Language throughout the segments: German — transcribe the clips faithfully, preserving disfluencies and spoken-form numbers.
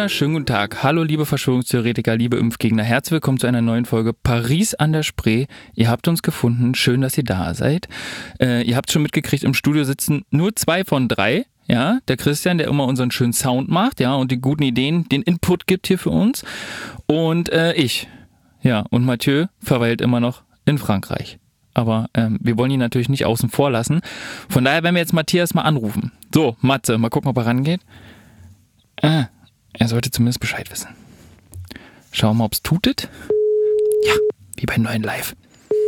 wunderschönen guten Tag. Hallo liebe Verschwörungstheoretiker, liebe Impfgegner. Herzlich willkommen zu einer neuen Folge Paris an der Spree. Ihr habt uns gefunden, schön, dass ihr da seid. Äh, ihr habt schon mitgekriegt, im Studio sitzen nur zwei von drei. Ja, der Christian, der immer unseren schönen Sound macht, ja, und die guten Ideen, den Input gibt hier für uns. Und äh, ich. Ja, und Mathieu verweilt immer noch in Frankreich. Aber ähm, wir wollen ihn natürlich nicht außen vor lassen. Von daher werden wir jetzt Matthias mal anrufen. So, Matze, mal gucken, ob er rangeht. Ah, er sollte zumindest Bescheid wissen. Schauen wir mal, ob es tutet. Ja, wie bei neuen Live.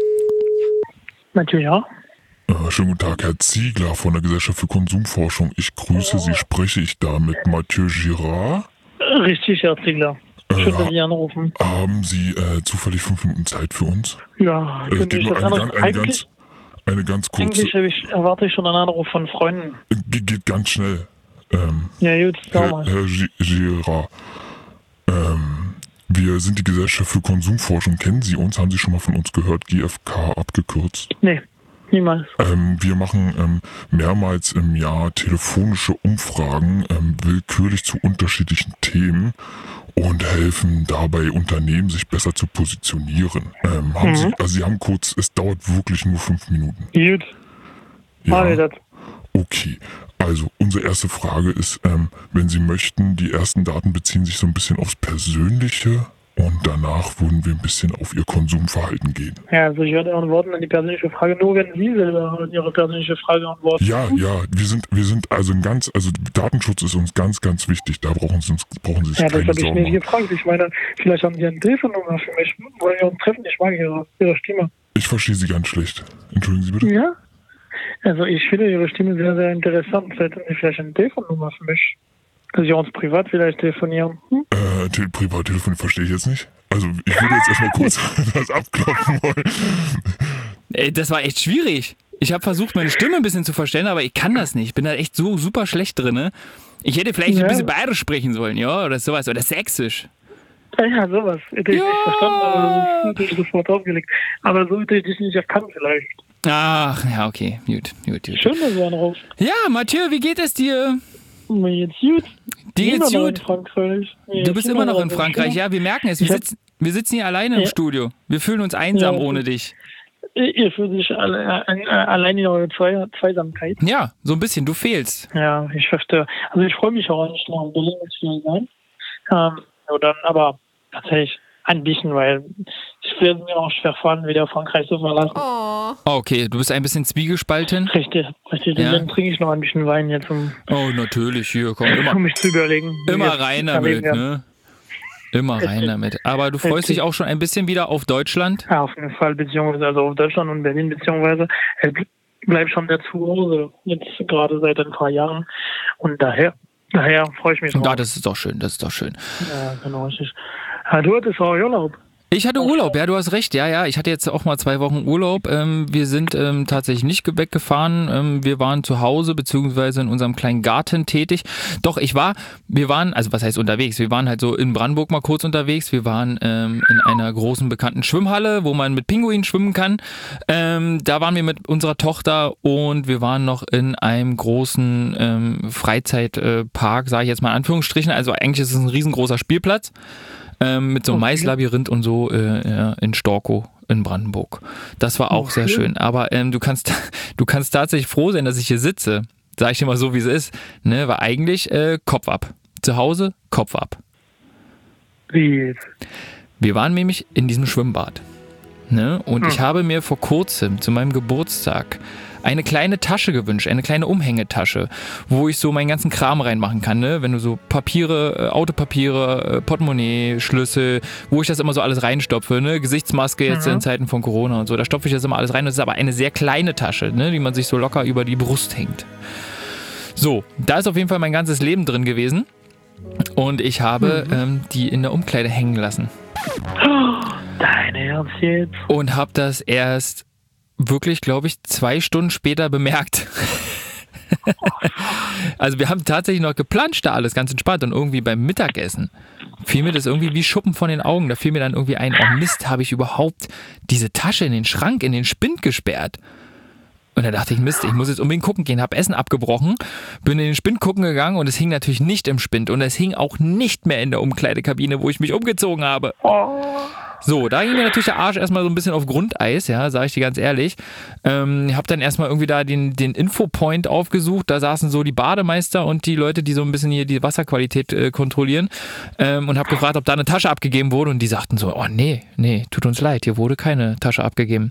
Mathieu, ja. Äh, schönen guten Tag, Herr Ziegler von der Gesellschaft für Konsumforschung. Ich grüße Sie. Spreche ich da mit Mathieu Girard? Richtig, Herr Ziegler. Schön, dass Sie anrufen. Haben Sie äh, zufällig fünf Minuten Zeit für uns? Ja, äh, geht nur eine, eine, eine, ganz, eine ganz kurze... Eigentlich ich, erwarte ich schon einen Anruf von Freunden. Ge geht ganz schnell. Ähm, ja, gut, Herr, Herr Girard, ähm, wir sind die Gesellschaft für Konsumforschung. Kennen Sie uns? Haben Sie schon mal von uns gehört? G F K abgekürzt? Nee, niemals. Ähm, wir machen ähm, mehrmals im Jahr telefonische Umfragen, ähm, willkürlich zu unterschiedlichen Themen und helfen dabei Unternehmen, sich besser zu positionieren. Ähm, haben mhm. Sie, also Sie haben kurz, es dauert wirklich nur fünf Minuten. Gut. Ja. Das. Okay. Also, unsere erste Frage ist, ähm, wenn Sie möchten, die ersten Daten beziehen sich so ein bisschen aufs Persönliche und danach würden wir ein bisschen auf Ihr Konsumverhalten gehen. Ja, also ich werde antworten an die persönliche Frage, nur wenn Sie selber Ihre persönliche Frage antworten. Ja, ja, wir sind, wir sind also ein ganz, also Datenschutz ist uns ganz, ganz wichtig. Da brauchen Sie uns, brauchen Sie sich ja, keine das habe ich Sorgen nicht gefragt. Ich meine, vielleicht haben Sie eine Telefonnummer für mich. Wollen wir uns treffen? Ich mag Ihre, Ihre Stimme. Ich verstehe Sie ganz schlecht. Entschuldigen Sie bitte? Ja? Also ich finde Ihre Stimme sehr, sehr interessant. Hätten Sie vielleicht eine Telefonnummer für mich? Dass Sie uns privat vielleicht telefonieren? Hm? Äh, te Privattelefon verstehe ich jetzt nicht. Also ich würde jetzt erstmal kurz das abklopfen wollen. Ey, das war echt schwierig. Ich habe versucht, meine Stimme ein bisschen zu verstellen, aber ich kann das nicht. Ich bin da echt so super schlecht drin. Ich hätte vielleicht ja. ein bisschen bayerisch sprechen sollen, ja, oder sowas, oder sächsisch. Ja, ja, sowas. Hätte ich ja. nicht verstanden, aber das hätte ich sofort aufgelegt. Aber so hätte ich dich nicht erkannt vielleicht. Ach, ja, okay. Gut, gut, gut. Schön, dass du anrufst. Ja, Mathieu, wie geht es dir? Mir geht's gut. Dir geht's immer gut? In Frankreich. Mir du bist immer noch in Frankreich, ja, wir merken es. Wir, sitzen, wir sitzen hier alleine im ja. Studio. Wir fühlen uns einsam ja. ohne dich. Ihr fühlt sich alle, äh, allein in eurer Zweisamkeit. Ja, so ein bisschen, du fehlst. Ja, ich verstehe. Also ich freue mich auch eigentlich noch in Berlin zu sein. Ähm, so dann, aber tatsächlich ein bisschen, weil ich werde mir auch schwer fahren, wieder Frankreich zu verlassen. Oh. Okay, du bist ein bisschen zwiegespalten. Richtig, richtig. Ja. Dann trinke ich noch ein bisschen Wein jetzt, um, oh, natürlich, hier, komm, immer, um mich zu überlegen. Immer rein damit, ne? Immer rein damit. Aber du freust okay. dich auch schon ein bisschen wieder auf Deutschland? Ja, auf jeden Fall, beziehungsweise also auf Deutschland und Berlin, beziehungsweise ich bleib schon wieder zu Hause, jetzt gerade seit ein paar Jahren. Und daher, daher freue ich mich drauf. Ja, das ist doch schön, das ist doch schön. Ja, genau, richtig. Ja, du hattest auch Urlaub. Ich hatte Urlaub, ja, du hast recht, ja, ja. Ich hatte jetzt auch mal zwei Wochen Urlaub. Ähm, wir sind ähm, tatsächlich nicht weggefahren. Ähm, wir waren zu Hause beziehungsweise in unserem kleinen Garten tätig. Doch, ich war, wir waren, also was heißt unterwegs? Wir waren halt so in Brandenburg mal kurz unterwegs. Wir waren ähm, in einer großen bekannten Schwimmhalle, wo man mit Pinguinen schwimmen kann. Ähm, da waren wir mit unserer Tochter und wir waren noch in einem großen ähm, Freizeitpark, äh, sage ich jetzt mal in Anführungsstrichen. Also eigentlich ist es ein riesengroßer Spielplatz. Ähm, mit so einem okay. Maislabyrinth und so äh, ja, in Storkow in Brandenburg. Das war auch okay. sehr schön. Aber ähm, du kannst du kannst tatsächlich froh sein, dass ich hier sitze. Sag ich dir mal so, wie es ist. Ne, war eigentlich äh, Kopf ab. Zu Hause, Kopf ab. Wie jetzt? Wir waren nämlich in diesem Schwimmbad. Ne? Und hm. ich habe mir vor kurzem zu meinem Geburtstag eine kleine Tasche gewünscht, eine kleine Umhängetasche, wo ich so meinen ganzen Kram reinmachen kann, ne? Wenn du so Papiere, Autopapiere, Portemonnaie, Schlüssel, wo ich das immer so alles reinstopfe, ne? Gesichtsmaske jetzt mhm. in Zeiten von Corona und so, da stopfe ich das immer alles rein. Das ist aber eine sehr kleine Tasche, ne? Die man sich so locker über die Brust hängt. So, da ist auf jeden Fall mein ganzes Leben drin gewesen und ich habe mhm. ähm, die in der Umkleide hängen lassen. Dein Ernst jetzt? Und habe das erst wirklich, glaube ich, zwei Stunden später bemerkt. Also wir haben tatsächlich noch geplanscht da alles, ganz entspannt. Und irgendwie beim Mittagessen fiel mir das irgendwie wie Schuppen von den Augen. Da fiel mir dann irgendwie ein, oh Mist, habe ich überhaupt diese Tasche in den Schrank, in den Spind gesperrt? Und dann dachte ich, Mist, ich muss jetzt unbedingt gucken gehen, habe Essen abgebrochen, bin in den Spind gucken gegangen und es hing natürlich nicht im Spind und es hing auch nicht mehr in der Umkleidekabine, wo ich mich umgezogen habe. Oh. So, da ging mir natürlich der Arsch erstmal so ein bisschen auf Grundeis, ja, sage ich dir ganz ehrlich. Ähm, hab dann erstmal irgendwie da den, den Infopoint aufgesucht, da saßen so die Bademeister und die Leute, die so ein bisschen hier die Wasserqualität äh, kontrollieren ähm, und hab gefragt, ob da eine Tasche abgegeben wurde und die sagten so, oh nee, nee, tut uns leid, hier wurde keine Tasche abgegeben.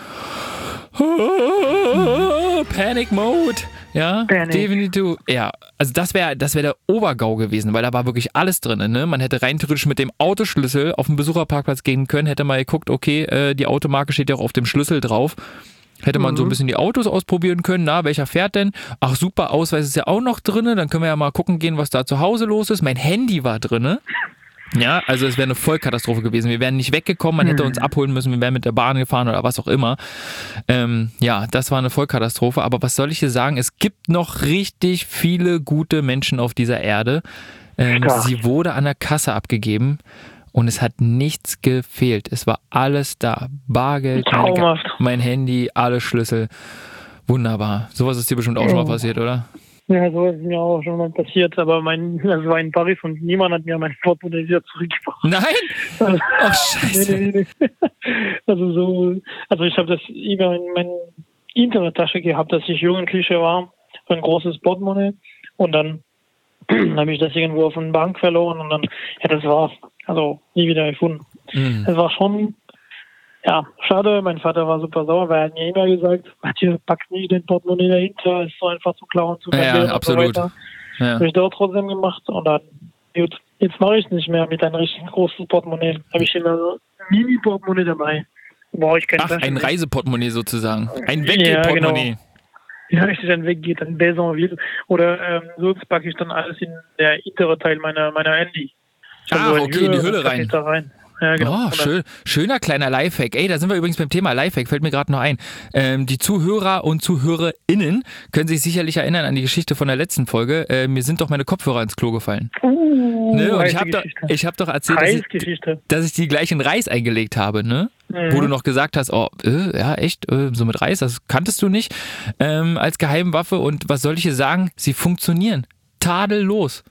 Panic Mode. Ja, Panic. definitiv. Ja, also das wäre das wär der Obergau gewesen, weil da war wirklich alles drin. Ne? Man hätte rein theoretisch mit dem Autoschlüssel auf den Besucherparkplatz gehen können, hätte mal geguckt, okay, äh, die Automarke steht ja auch auf dem Schlüssel drauf. Hätte man mhm. so ein bisschen die Autos ausprobieren können. Na, welcher fährt denn? Ach super, Ausweis ist ja auch noch drin. Dann können wir ja mal gucken gehen, was da zu Hause los ist. Mein Handy war drin. Ja, also es wäre eine Vollkatastrophe gewesen. Wir wären nicht weggekommen, man hätte uns abholen müssen, wir wären mit der Bahn gefahren oder was auch immer. Ähm, ja, das war eine Vollkatastrophe. Aber was soll ich hier sagen? Es gibt noch richtig viele gute Menschen auf dieser Erde. Ähm, sie wurde an der Kasse abgegeben und es hat nichts gefehlt. Es war alles da. Bargeld, meine, mein Handy, alle Schlüssel. Wunderbar. Sowas ist dir bestimmt auch schon mal passiert, oder? Ja, so ist mir auch schon mal passiert, aber mein, das war in Paris und niemand hat mir mein Portemonnaie wieder zurückgebracht. Nein? Also, oh, scheiße. Nee, nee, nee. Also so, also ich habe das immer in meiner Internettasche gehabt, als ich Jugendliche war, so ein großes Portemonnaie und dann habe ich das irgendwo auf einer Bank verloren und dann, ja, das war's. Also nie wieder gefunden. Mhm. Das war schon, ja, schade, mein Vater war super sauer, weil er hat mir immer gesagt, Mathieu, pack nicht den Portemonnaie dahinter, ist so einfach zu klauen, zu verlieren ja, absolut. und so weiter. Ja. Habe ich da auch trotzdem gemacht und dann, gut, jetzt mache ich es nicht mehr mit einem richtig großen Portemonnaie. Habe ich immer so ein Mini-Portemonnaie dabei. Brauche ich kein Ach, ein Reiseportemonnaie sozusagen. Ein Weggeht-Portemonnaie. Ja, genau. Ja, richtig, dann weggeht, ein Besonville. Oder ähm, sonst packe ich dann alles in der hintere Teil meiner, meiner Handy. Ah, also okay, in die Hülle rein. Da rein. Ja, genau. Oh, schön, schöner kleiner Lifehack. Ey, da sind wir übrigens beim Thema Lifehack, fällt mir gerade noch ein. Ähm, die Zuhörer und ZuhörerInnen können sich sicherlich erinnern an die Geschichte von der letzten Folge. Äh, mir sind doch meine Kopfhörer ins Klo gefallen. Uh, ne? Und ich habe doch, ich hab doch erzählt, dass ich, dass ich die gleich in Reis eingelegt habe, ne? Mhm. Wo du noch gesagt hast, oh, äh, ja, echt, äh, so mit Reis, das kanntest du nicht, ähm, als Geheimwaffe. Und was soll ich hier sagen? Sie funktionieren. Tadellos.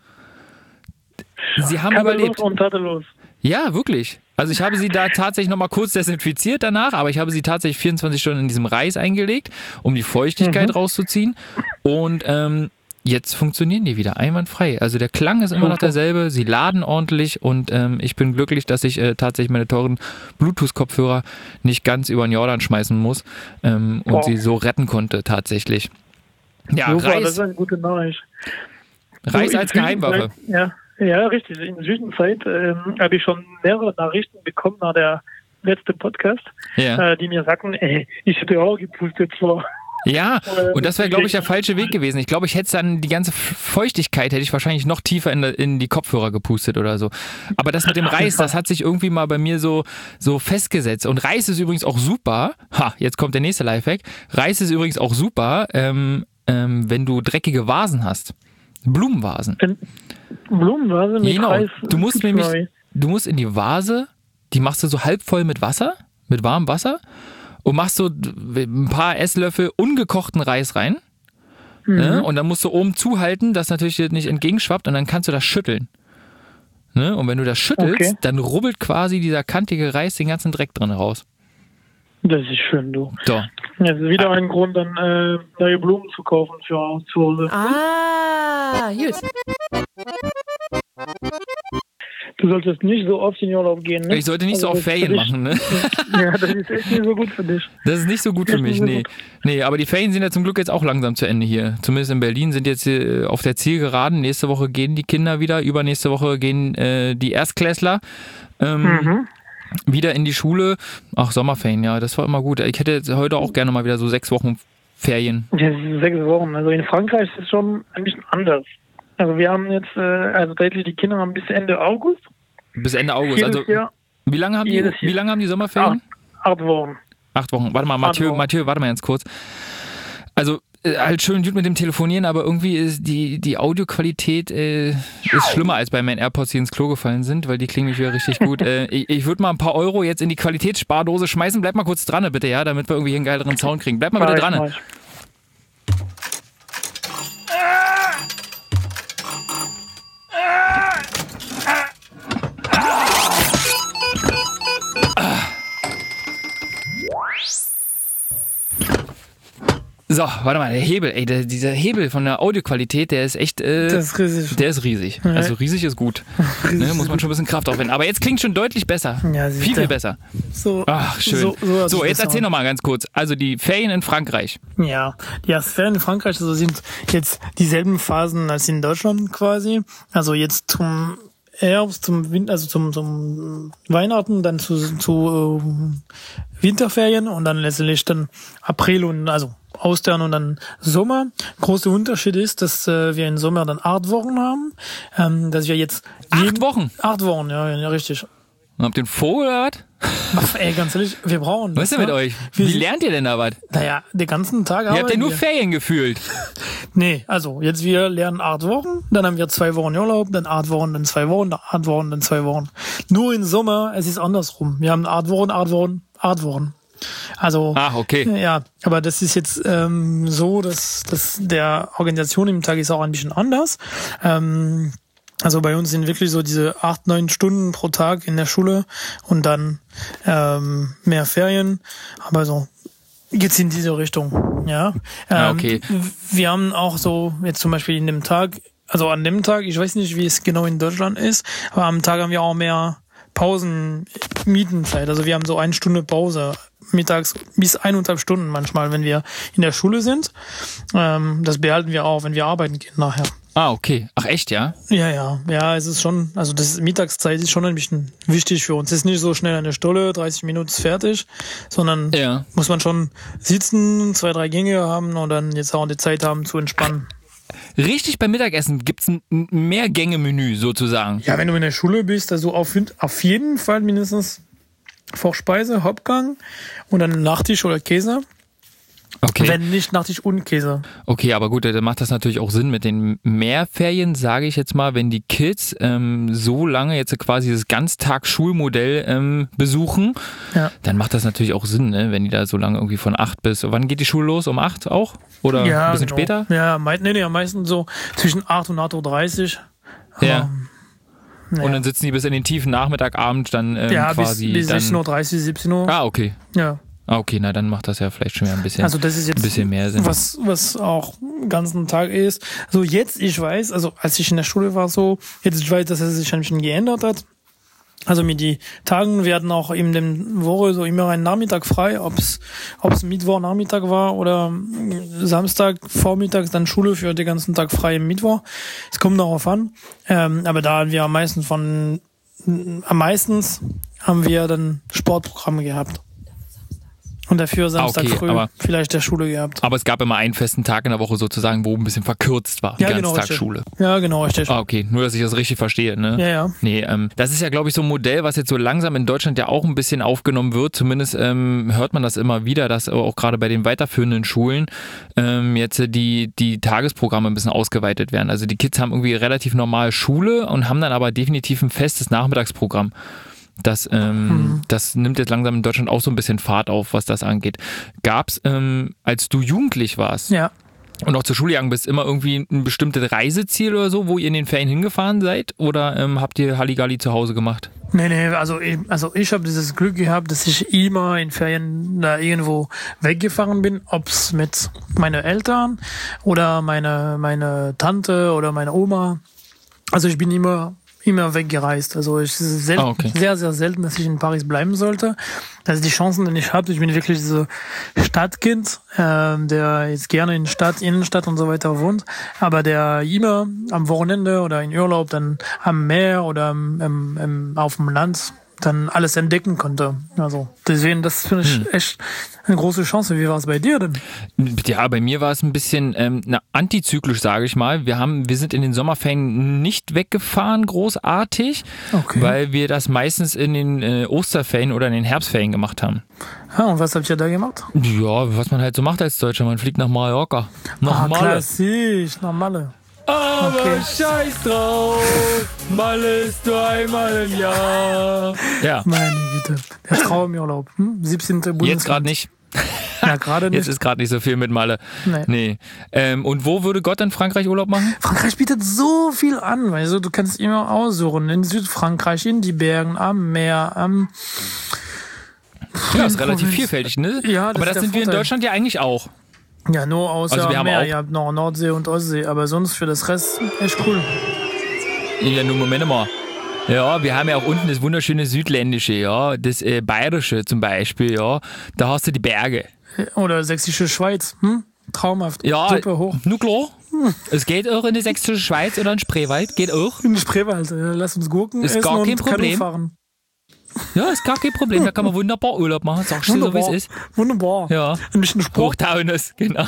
Sie haben tadellos überlebt. Und tadellos. Ja, wirklich. Also ich habe sie da tatsächlich nochmal kurz desinfiziert danach, aber ich habe sie tatsächlich vierundzwanzig Stunden in diesem Reis eingelegt, um die Feuchtigkeit mhm. rauszuziehen. Und ähm, jetzt funktionieren die wieder einwandfrei. Also der Klang ist immer noch derselbe, sie laden ordentlich und ähm, ich bin glücklich, dass ich äh, tatsächlich meine teuren Bluetooth-Kopfhörer nicht ganz über den Jordan schmeißen muss ähm, und oh. sie so retten konnte tatsächlich. Ja, Super, Reis, das ist eine gute Nachricht. Reis so, als Geheimwaffe. Ja. Ja, richtig. In der Zwischenzeit ähm, habe ich schon mehrere Nachrichten bekommen nach der letzten Podcast, ja. äh, die mir sagten, ey, ich hätte auch gepustet vor. Ja, und das wäre, glaube ich, der falsche Weg gewesen. Ich glaube, ich hätte dann die ganze Feuchtigkeit, hätte ich wahrscheinlich noch tiefer in, in die Kopfhörer gepustet oder so. Aber das mit dem Reis, das hat sich irgendwie mal bei mir so, so festgesetzt. Und Reis ist übrigens auch super. Ha, jetzt kommt der nächste Lifehack. Reis ist übrigens auch super, ähm, ähm, wenn du dreckige Vasen hast. Blumenvasen. Blumenvase mit genau. Reis. Du musst nämlich, du musst in die Vase, die machst du so halb voll mit Wasser, mit warmem Wasser und machst so ein paar Esslöffel ungekochten Reis rein. Mhm. Ne? Und dann musst du oben zuhalten, dass natürlich nicht entgegenschwappt und dann kannst du das schütteln. Ne? Und wenn du das schüttelst, okay. dann rubbelt quasi dieser kantige Reis den ganzen Dreck drin raus. Das ist schön, du. So. Das ist wieder ein Grund, dann äh, neue Blumen zu kaufen für zu Hause. Ah, gut. Du solltest nicht so oft in den Urlaub gehen, ne? Ich sollte nicht also so oft Ferien machen, ne? Ja, das ist echt nicht so gut für dich. Das ist nicht so gut für mich, nee. Nee, aber die Ferien sind ja zum Glück jetzt auch langsam zu Ende hier. Zumindest in Berlin sind jetzt auf der Zielgeraden. Nächste Woche gehen die Kinder wieder, übernächste Woche gehen äh, die Erstklässler. Ähm, mhm. Wieder in die Schule. Ach, Sommerferien, ja, das war immer gut. Ich hätte jetzt heute auch gerne mal wieder so sechs Wochen Ferien. Ja, sechs Wochen. Also in Frankreich ist es schon ein bisschen anders. Also wir haben jetzt, äh, also tatsächlich die Kinder haben bis Ende August. Bis Ende August. Jedes also Jahr, wie lange haben die, wie lange haben die Sommerferien? Acht, acht Wochen. Acht Wochen. Warte mal, Mathieu, Mathieu, warte mal ganz kurz. Also äh, halt schön gut mit dem Telefonieren, aber irgendwie ist die, die Audioqualität äh, ist schlimmer als bei meinen AirPods, die ins Klo gefallen sind, weil die klingen nicht wieder richtig gut. äh, ich ich würde mal ein paar Euro jetzt in die Qualitätsspardose schmeißen. Bleib mal kurz dran, bitte, ja, damit wir irgendwie einen geileren Sound kriegen. Bleib mal bitte dran. So, warte mal, der Hebel, ey, der, dieser Hebel von der Audioqualität, der ist echt, äh, Das ist riesig. der ist riesig. Also riesig ist gut. Riesig Ne, muss man ist schon ein bisschen Kraft aufwenden. Aber jetzt klingt schon deutlich besser. Ja, viel, siehst du. viel besser. So, Ach, schön. So, so, So, jetzt erzähl noch mal ganz kurz. Also die Ferien in Frankreich. Ja, die Ferien in Frankreich also sind jetzt dieselben Phasen als in Deutschland quasi. Also jetzt zum Herbst, zum Winter, also zum, zum Weihnachten, dann zu, zu äh, Winterferien und dann letztendlich dann April und also Ostern und dann Sommer. Großer Unterschied ist, dass äh, wir im Sommer dann acht Wochen haben, ähm, dass wir jetzt Acht Wochen? Acht Wochen, ja, ja, richtig. Und habt ihr einen Vogel oder was? Ach, ey, ganz ehrlich, wir brauchen Was ist das, denn mit ja? euch? Wir Wie sind- lernt ihr denn da was? Naja, den ganzen Tag Ihr habt ja arbeiten nur wir. Ferien gefühlt. Nee, also jetzt wir lernen acht Wochen, dann haben wir zwei Wochen Urlaub, dann acht Wochen, dann zwei Wochen, dann acht Wochen, dann zwei Wochen. Nur im Sommer, es ist andersrum. Wir haben acht Wochen, acht Wochen, acht Wochen. Also Ach, okay. ja, aber das ist jetzt ähm, so, dass, dass der Organisation im Tag ist auch ein bisschen anders. Ähm, also bei uns sind wirklich so diese acht, neun Stunden pro Tag in der Schule und dann ähm, mehr Ferien. Aber so geht's in diese Richtung, ja. Ähm, Ah, okay. Wir haben auch so jetzt zum Beispiel in dem Tag, also an dem Tag, ich weiß nicht, wie es genau in Deutschland ist, aber am Tag haben wir auch mehr Pausen, Mietenzeit. Also wir haben so eine Stunde Pause mittags bis eineinhalb Stunden manchmal, wenn wir in der Schule sind. Ähm, das behalten wir auch, wenn wir arbeiten gehen nachher. Ah, okay. Ach, echt, ja? Ja, ja, ja, es ist schon, also das Mittagszeit ist schon ein bisschen wichtig für uns. Es ist nicht so schnell eine Stunde, dreißig Minuten ist fertig, sondern Ja. muss man schon sitzen, zwei, drei Gänge haben und dann jetzt auch die Zeit haben zu entspannen. Richtig, beim Mittagessen gibt's ein ein Mehrgänge-Menü sozusagen. Ja, wenn du in der Schule bist, also auf, auf jeden Fall mindestens Vorspeise, Hauptgang und dann Nachtisch oder Käse. Okay. Wenn nicht Nachtisch und Käse. Okay, aber gut, dann macht das natürlich auch Sinn mit den Mehrferien, sage ich jetzt mal, wenn die Kids ähm, so lange jetzt quasi das Ganztagsschulmodell ähm, besuchen, Ja. dann macht das natürlich auch Sinn, ne? Wenn die da so lange irgendwie von acht bis, wann geht die Schule los? Um acht auch? Oder Ja, ein bisschen genau. später? Ja, mei nee, nee, am meisten so zwischen acht und acht Uhr dreißig. Ja. Ja. Und dann sitzen die bis in den tiefen Nachmittagabend dann ähm, Ja, bis, quasi bis dann. sechzehn Uhr dreißig, siebzehn Uhr. Ah, okay. Ja. Ah, okay, na dann macht das ja vielleicht schon wieder ein bisschen, Also das ist jetzt ein bisschen mehr Sinn. was was auch den ganzen Tag ist. Also jetzt, ich weiß, also als ich in der Schule war so, jetzt ich weiß, dass es sich ein bisschen geändert hat. Also mit die Tagen werden auch in dem Woche so immer ein Nachmittag frei, ob's ob's Mittwoch Nachmittag war oder Samstag Vormittags dann Schule für den ganzen Tag frei im Mittwoch. Es kommt darauf an. Ähm, aber da haben wir am meisten von am meistens haben wir dann Sportprogramme gehabt. Und dafür Samstag okay, früh aber- vielleicht der Schule gehabt. Aber es gab immer einen festen Tag in der Woche sozusagen, wo ein bisschen verkürzt war. Die Ja, genau, Ganztagsschule. Ja, genau, richtig. Ah, okay. Nur, dass ich das richtig verstehe, ne? Ja, ja. Nee, ähm, das ist ja, glaube ich, so ein Modell, was jetzt so langsam in Deutschland ja auch ein bisschen aufgenommen wird. Zumindest ähm, hört man das immer wieder, dass auch gerade bei den weiterführenden Schulen ähm, jetzt die, die Tagesprogramme ein bisschen ausgeweitet werden. Also die Kids haben irgendwie relativ normal Schule und haben dann aber definitiv ein festes Nachmittagsprogramm. Das, ähm, Mhm. das nimmt jetzt langsam in Deutschland auch so ein bisschen Fahrt auf, was das angeht. Gab's, ähm, als du jugendlich warst Ja. und auch zur Schule gegangen bist, immer irgendwie ein bestimmtes Reiseziel oder so, wo ihr in den Ferien hingefahren seid? Oder ähm, habt ihr Halligalli zu Hause gemacht? Nee, nee, also ich, also ich habe dieses Glück gehabt, dass ich immer in Ferien da irgendwo weggefahren bin, ob's mit meinen Eltern oder meine, meine Tante oder meine Oma. Also ich bin immer immer weggereist. Also es ist selten, Ah, okay. sehr, sehr selten, dass ich in Paris bleiben sollte. Das ist die Chancen, die ich habe. Ich bin wirklich so Stadtkind, äh, der jetzt gerne in Stadt, Innenstadt und so weiter wohnt, aber der immer am Wochenende oder in Urlaub dann am Meer oder am, am, am, auf dem Land dann alles entdecken konnte. Also deswegen, das finde ich Hm. echt eine große Chance. Wie war es bei dir denn? Ja, bei mir war es ein bisschen ähm, na, antizyklisch, sage ich mal. Wir haben, wir sind in den Sommerferien nicht weggefahren, großartig, Okay. weil wir das meistens in den äh, Osterferien oder in den Herbstferien gemacht haben. Ah, und was habt ihr da gemacht? Ja, was man halt so macht als Deutscher, man fliegt nach Mallorca. Nach Ah, Malle. klassisch, nach Malle. Aber Okay. scheiß drauf, Malle ist nur einmal im Jahr. Ja, Meine Güte. Der Traumurlaub. Hm? siebzehnte Bundesland. jetzt gerade nicht. Ja, gerade nicht. Jetzt ist gerade nicht so viel mit Malle. Nee. nee. Ähm, und wo würde Gott in Frankreich Urlaub machen? Frankreich bietet so viel an, weißt du, du kannst immer aussuchen. In Südfrankreich, in die Bergen, am Meer, am... Ja, ist relativ vielfältig, ne? Ja, das aber ist das der sind wir in Vorteil. Deutschland ja eigentlich auch. Ja, nur außer Also wir haben Meer. auch- Ihr habt noch Nordsee und Ostsee, aber sonst für das Rest echt cool. Ja, nur Moment mal. Ja, wir haben ja auch unten das wunderschöne Südländische, ja, das äh, Bayerische zum Beispiel, ja. Da hast du die Berge. Oder sächsische Schweiz, hm? Traumhaft. Ja, Super hoch. nur klar. Es geht auch in die sächsische Schweiz oder in Spreewald, geht auch. In Spreewald, äh, lass uns Gurken Ist essen gar kein und Kanu Problem. fahren. Ja, ist gar kein Problem, da kann man wunderbar Urlaub machen, sagst du so, wie es ist. Wunderbar. Ja. Ein bisschen Sport. Hochtaunus, genau.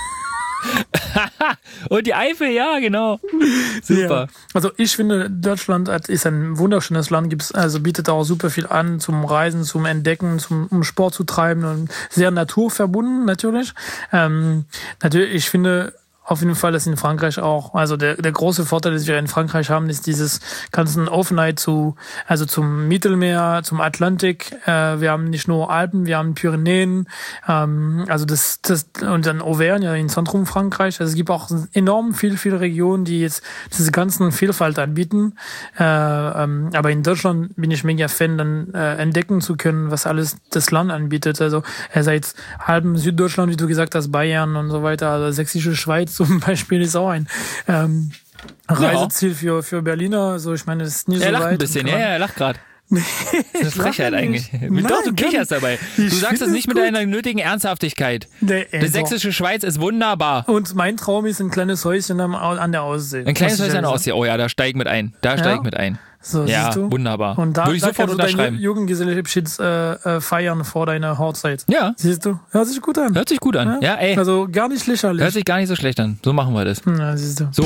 Und die Eifel, ja, genau. Super. Ja. Also ich finde, Deutschland ist ein wunderschönes Land, gibt's, also bietet auch super viel an zum Reisen, zum Entdecken, zum um Sport zu treiben und sehr naturverbunden natürlich. Ähm, natürlich, ich finde auf jeden Fall, dass in Frankreich auch, also der, der große Vorteil, den wir in Frankreich haben, ist dieses ganzen Offenheit zu, also zum Mittelmeer, zum Atlantik. Äh, wir haben nicht nur Alpen, wir haben Pyrenäen, ähm, also das, das, und dann Auvergne, ja, im Zentrum Frankreich. Also es gibt auch enorm viel, viele Regionen, die jetzt diese ganzen Vielfalt anbieten. Äh, ähm, aber in Deutschland bin ich mega Fan, dann äh, entdecken zu können, was alles das Land anbietet. Also äh, seit halben Süddeutschland, wie du gesagt hast, Bayern und so weiter, also sächsische Schweiz zum Beispiel ist auch ein ähm, Reiseziel für, für Berliner. Also ich meine, das ist nie Er so lacht weit. ein bisschen, ja, ja, er lacht gerade. Nee, Das ist eine Frechheit eigentlich. Doch, du kicherst dabei. Du sagst das nicht mit deiner nötigen Ernsthaftigkeit. Nee, Die also. sächsische Schweiz ist wunderbar. Und mein Traum ist ein kleines Häuschen am, Au- an der Aussee. Ein kleines Muss ich Häuschen an der ehrlich Ostsee. Oh ja, da steig mit ein. Da steig mit ein. So, Ja, siehst du? wunderbar. Und da, Würde ich da sofort kannst du deinen unterschreiben. Ju- Jugendgesellschaftsabschied äh, äh, feiern vor deiner Hochzeit. Ja, Siehst du? Hört sich gut an. hört sich gut an. Ja, ey. Also gar nicht lächerlich. Hört sich gar nicht so schlecht an. So machen wir das. Ja, siehst du. So.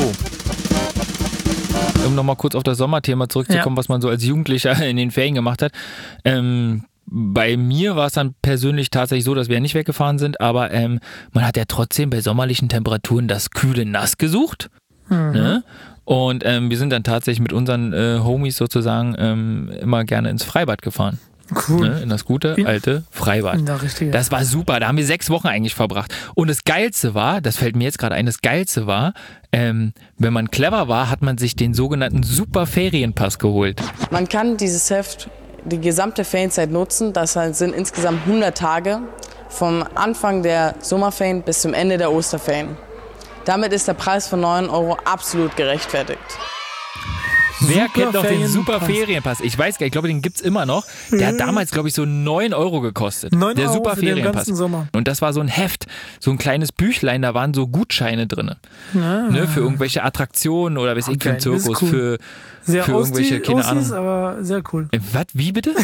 Um nochmal kurz auf das Sommerthema zurückzukommen, Ja. was man so als Jugendlicher in den Ferien gemacht hat. Ähm, bei mir war es dann persönlich tatsächlich so, dass wir ja nicht weggefahren sind, aber ähm, man hat ja trotzdem bei sommerlichen Temperaturen das kühle Nass gesucht. Mhm. Ne? Und ähm, wir sind dann tatsächlich mit unseren äh, Homies sozusagen ähm, immer gerne ins Freibad gefahren. Cool. Ne? In das gute, alte Freibad. In der richtige. Das war super, da haben wir sechs Wochen eigentlich verbracht. Und das Geilste war, das fällt mir jetzt gerade ein, das Geilste war, ähm, wenn man clever war, hat man sich den sogenannten Super-Ferienpass geholt. Man kann dieses Heft die gesamte Ferienzeit nutzen. Das sind insgesamt hundert Tage, vom Anfang der Sommerferien bis zum Ende der Osterferien. Damit ist der Preis von neun Euro absolut gerechtfertigt. Wer Super kennt noch den Ferienpass. Super Ferienpass? Ich weiß gar nicht, ich glaube, den gibt's immer noch. Der hat damals, glaube ich, so neun Euro gekostet. neun der Euro Super für den Ferienpass. ganzen Sommer. Und das war so ein Heft, so ein kleines Büchlein, da waren so Gutscheine drin. Ne, für irgendwelche Attraktionen oder weiß ich, für Okay, den das ist Zirkus, cool. für, sehr für irgendwelche, Ossi- keine Ossis, Ahnung. aber sehr cool. Äh, Was? Wie bitte?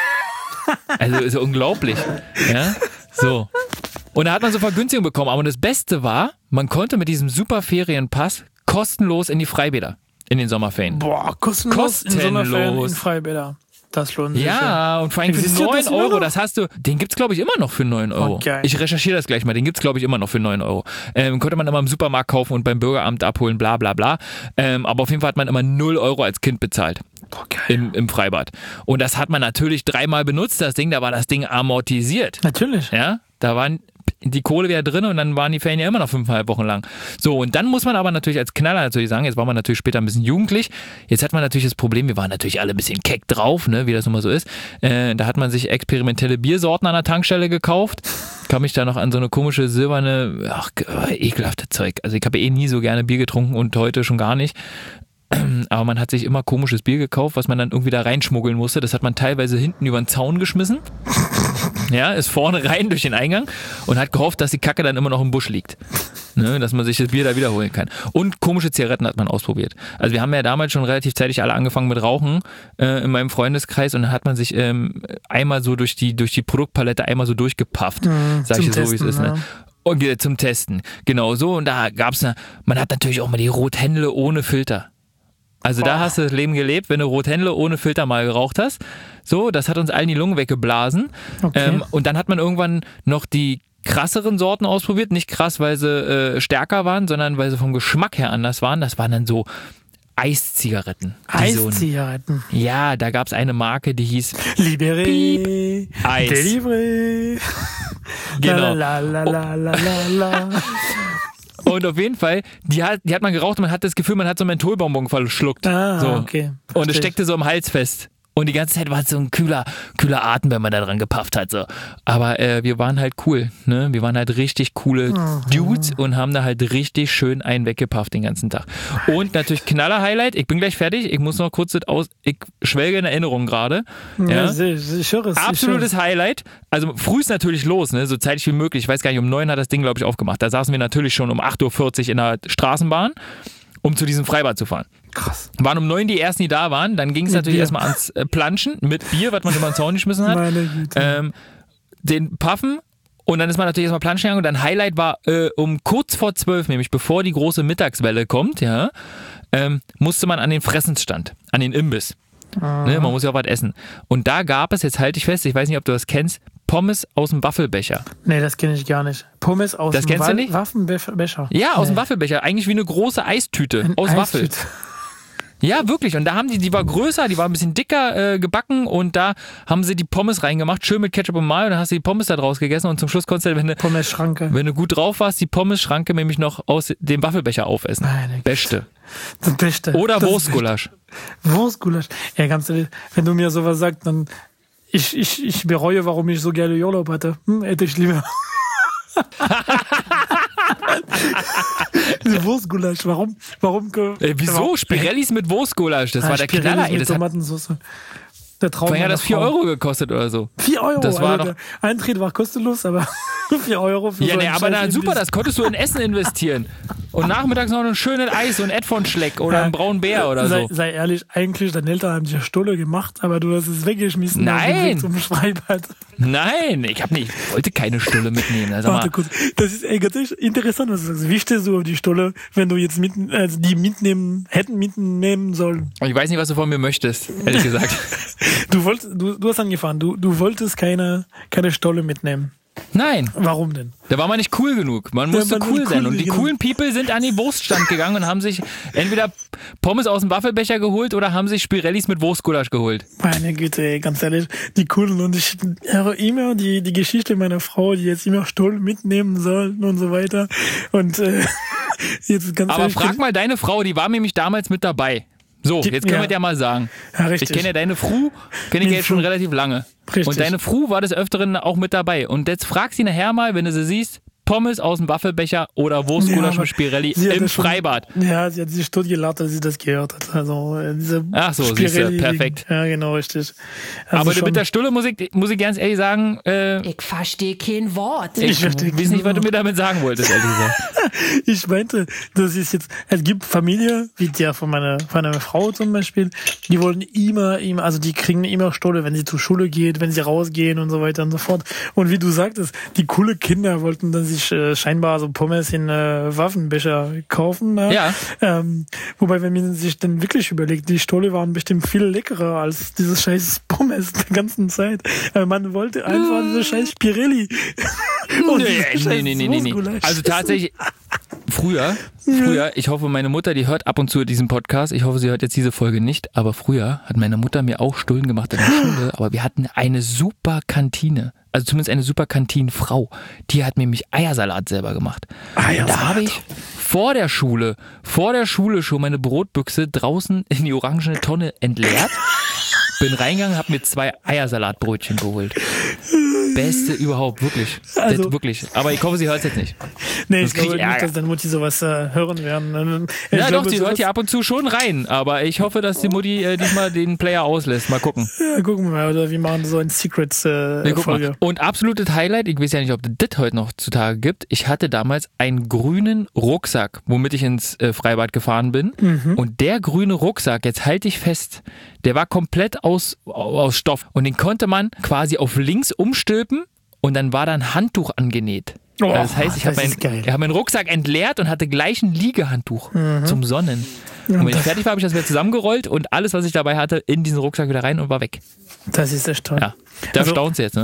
Also ist ja unglaublich. Ja? So. Und da hat man so Vergünstigungen bekommen. Aber das Beste war, man konnte mit diesem Super Ferienpass kostenlos in die Freibäder in den Sommerferien. Boah, kostenlos, in Kostenlos. Sommerferien in Freibäder. Das lohnt sich. Ja, und vor allem für Existiert neun das immer Euro, noch? das hast du, den gibt's glaube ich immer noch für neun Euro. Oh, geil. Ich recherchiere das gleich mal, den gibt's glaube ich immer noch für neun Euro. Ähm, konnte man immer im Supermarkt kaufen und beim Bürgeramt abholen, bla bla bla. Ähm, aber auf jeden Fall hat man immer null Euro als Kind bezahlt. Boah, geil. Im, im Freibad. Und das hat man natürlich dreimal benutzt, das Ding, da war das Ding amortisiert. Natürlich. Ja, da waren die Kohle wieder drin und dann waren die Ferien ja immer noch fünfeinhalb Wochen lang. So, und dann muss man aber natürlich als Knaller natürlich sagen, jetzt war man natürlich später ein bisschen jugendlich, jetzt hat man natürlich das Problem, wir waren natürlich alle ein bisschen keck drauf, ne, wie das immer so ist. Äh, da hat man sich experimentelle Biersorten an der Tankstelle gekauft, kann mich da noch an so eine komische silberne, ach, ekelhafte Zeug. Also ich habe eh nie so gerne Bier getrunken und heute schon gar nicht. Aber man hat sich immer komisches Bier gekauft, was man dann irgendwie da reinschmuggeln musste. Das hat man teilweise hinten über den Zaun geschmissen. Ja, ist vorne rein durch den Eingang und hat gehofft, dass die Kacke dann immer noch im Busch liegt. Ne, dass man sich das Bier da wiederholen kann. Und komische Zigaretten hat man ausprobiert. Also wir haben ja damals schon relativ zeitig alle angefangen mit Rauchen äh, in meinem Freundeskreis und dann hat man sich ähm, einmal so durch die, durch die Produktpalette einmal so durchgepafft. Mhm, Sag ich zum dir so, wie es Testen, ist. Ne? ja. Und äh, zum Testen. Genau so. Und da gab's eine, man hat natürlich auch mal die Rothändle ohne Filter. Also da hast du das Leben gelebt, wenn du Rothändle ohne Filter mal geraucht hast. So, das hat uns allen die Lungen weggeblasen. Okay. Ähm, und dann hat man irgendwann noch die krasseren Sorten ausprobiert. Nicht krass, weil sie äh, stärker waren, sondern weil sie vom Geschmack her anders waren. Das waren dann so Eiszigaretten. die so ein- Eiszigaretten. Ja, da gab es eine Marke, die hieß Libéré. Eis. Délivré. Genau. La, la, la, la, la, la. Und auf jeden Fall, die hat, die hat man geraucht und man hat das Gefühl, man hat so einen Mentholbonbon verschluckt. Ah, so. okay. Und es Verstehe. steckte so im Hals fest. Und die ganze Zeit war es so ein kühler, kühler Atem, wenn man da dran gepafft hat. So. Aber äh, wir waren halt cool. Ne? Wir waren halt richtig coole Mhm. Dudes und haben da halt richtig schön einen weggepafft den ganzen Tag. Und natürlich Knaller-Highlight. Ich bin gleich fertig. Ich muss noch kurz das aus. Ich schwelge in Erinnerung gerade. Ja, Ja. ich, ich höre es. Absolutes Highlight. Also früh ist natürlich los, ne? So zeitig wie möglich. Ich weiß gar nicht, um neun hat das Ding, glaube ich, aufgemacht. Da saßen wir natürlich schon um acht Uhr vierzig in der Straßenbahn, um zu diesem Freibad zu fahren. Krass. Waren um neun die ersten, die da waren. Dann ging es Mit natürlich Bier. erstmal ans äh, Planschen mit Bier, was man über den Zaun geschmissen hat. Meine Güte. Ähm, den Puffen. Und dann ist man natürlich erstmal planschen gegangen. Und dann Highlight war äh, um kurz vor zwölf, nämlich bevor die große Mittagswelle kommt, ja, ähm, musste man an den Fressensstand, an den Imbiss. Ne, man muss ja auch was essen. Und da gab es, jetzt halte ich fest, ich weiß nicht, ob du das kennst, Pommes aus dem Waffelbecher. Nee, das kenne ich gar nicht. Pommes aus Das dem kennst du Wa- nicht? Waffenbecher. Ja, aus nee. dem Waffelbecher. Eigentlich wie eine große Eistüte Ein aus Waffel. Eistüte. Ja, wirklich. Und da haben die, die war größer, die war ein bisschen dicker äh, gebacken und da haben sie die Pommes reingemacht, schön mit Ketchup und Mayo. Und dann hast du die Pommes da draus gegessen und zum Schluss konntest du, wenn du, Pommes-Schranke. wenn du gut drauf warst, die Pommes-Schranke nämlich noch aus dem Waffelbecher aufessen. Meine Güte. Beste. Das Beste. Oder Das Wurstgulasch. Beste. Wurstgulasch. Ja, ganz ehrlich, wenn du mir sowas sagst, dann ich, ich, ich bereue, warum ich so gerne Urlaub hatte. Hm, hätte ich lieber. Diese Wurstgulasch, warum? Warum? Äh, wieso? warum? Spirellis mit Wurstgulasch. Das Ah, war der Spirellis Knaller, ey. mit Das hat, Tomatensauce. Der Traum vorher hat meiner das vier Frau. Euro gekostet oder so. vier Euro. Das war also doch- der Eintritt war kostenlos, aber vier Euro für Ja, so nee, einen aber scheiß na, super, Imbiss. das konntest du in Essen investieren. Und nachmittags noch ein schönes Eis, so ein Ed von Schleck oder einen braunen Bär oder sei, so. sei ehrlich, eigentlich, deine Eltern haben dir Stulle gemacht, aber du hast es weggeschmissen. auf dem Nein. Weg zum Freibad. Nein, ich, hab nicht, ich wollte keine Stulle mitnehmen. Also Warte mal, kurz, das ist ey, ganz ehrlich interessant, was du sagst. Wie stehst du auf die Stulle, wenn du jetzt mitten, also die mitnehmen, hätten mitnehmen sollen? ich weiß nicht, was du von mir möchtest, ehrlich gesagt. Du wolltest, du, du hast angefahren, du, du wolltest keine, keine Stolle mitnehmen. Nein, Warum denn? da war man nicht cool genug. Man musste man cool nicht sein. cool Und die genug. coolen People sind an den Wurststand gegangen und haben sich entweder Pommes aus dem Waffelbecher geholt oder haben sich Spirellis mit Wurstgulasch geholt. Meine Güte, ey, ganz ehrlich, die coolen und ich höre immer die, die Geschichte meiner Frau, die jetzt immer Stollen mitnehmen sollten und so weiter. Und äh, jetzt ganz Aber ehrlich, frag mal deine Frau, die war nämlich damals mit dabei. So, Die- jetzt können ja. wir dir mal sagen. Ja, richtig. Ich kenne ja deine Fru, kenne ich ja Die jetzt schon Fru. relativ lange. Richtig. Und deine Fru war des Öfteren auch mit dabei. Und jetzt frag sie nachher mal, wenn du sie siehst, Pommes aus dem Waffelbecher oder Wurstgulasch aber mit Spirelli sie hat im das schon- Freibad. Ja, sie hat sich tot gelacht, als sie das gehört hat. Also, äh, diese Ach so, siehst du, Spirelli- perfekt. Ja, genau, richtig. Also Aber schon, mit der Stulle muss ich, muss ich ganz ehrlich sagen, äh, Ich verstehe kein Wort. ich, Ich verstehe weiß nicht, was du genau. mir damit sagen wolltest, ehrlich gesagt. ich meinte, das ist jetzt, es gibt Familie, wie der von meiner, von meiner Frau zum Beispiel, die wollen immer, immer, also die kriegen immer Stolle, wenn sie zur Schule geht, wenn sie rausgehen und so weiter und so fort. Und wie du sagtest, die coole Kinder wollten dann sich äh, scheinbar so Pommes in äh, Waffenbecher kaufen. Ne? Ja. Ähm, wobei, wenn man sich dann wirklich überlegt, die Stolle waren bestimmt viel leckerer als dieses scheiß Pommes die ganze Zeit. Aber man wollte einfach diese scheiß Spirelli. Und Nee, diese nee, scheiß nee, nee, nee, nee. Wurstgulasch. Also tatsächlich, früher, früher, ich hoffe, meine Mutter, die hört ab und zu diesen Podcast. Ich hoffe, sie hört jetzt diese Folge nicht. Aber früher hat meine Mutter mir auch Stullen gemacht in der Schule. Aber wir hatten eine super Kantine. Also zumindest eine super Kantinenfrau. Die hat mir nämlich Eiersalat selber gemacht. Eiersalat. Da habe ich vor der Schule, vor der Schule schon meine Brotbüchse draußen in die orangene Tonne entleert. Bin reingegangen, habe mir zwei Eiersalatbrötchen geholt. Beste überhaupt, wirklich. Also- das, wirklich. Aber ich hoffe, sie hört es jetzt nicht. Nee, ich Sonst krieg glaube ich nicht, Ärger. dass deine Mutti sowas äh, hören werden. Ich Ja, glaube, doch, sie sowas- hört ja ab und zu schon rein. Aber ich hoffe, dass die Mutti äh, diesmal den Player auslässt. Mal gucken. Ja, gucken wir mal, oder wir machen so ein Wir Secrets-Folge. gucken mal. Und absolutes Highlight, ich weiß ja nicht, ob es das heute noch zutage gibt. Ich hatte damals einen grünen Rucksack, womit ich ins äh, Freibad gefahren bin. Mhm. Und der grüne Rucksack, jetzt halte ich fest, der war komplett aus, aus Stoff. Und den konnte man quasi auf links umstülpen und dann war da ein Handtuch angenäht. Oh, Also das heißt, ich habe das meinen ist geil. Mhm. ich hab meinen Rucksack entleert und hatte gleich ein Liegehandtuch zum Sonnen. Und wenn ich fertig war, habe ich das wieder zusammengerollt und alles, was ich dabei hatte, in diesen Rucksack wieder rein und war weg. Das ist echt toll. Ja, da Also- staunst du jetzt, ne?